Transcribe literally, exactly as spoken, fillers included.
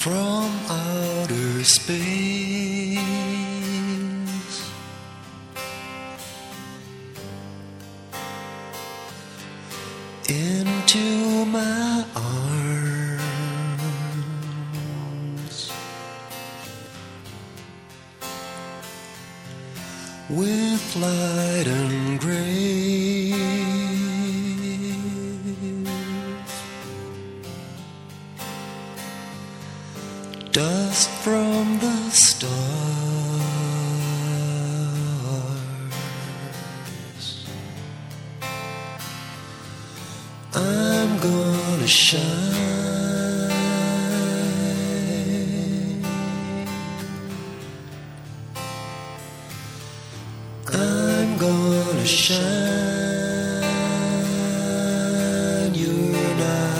from outer space into my arms with light and grace. Dust from the stars, I'm gonna shine. I'm gonna shine. You're not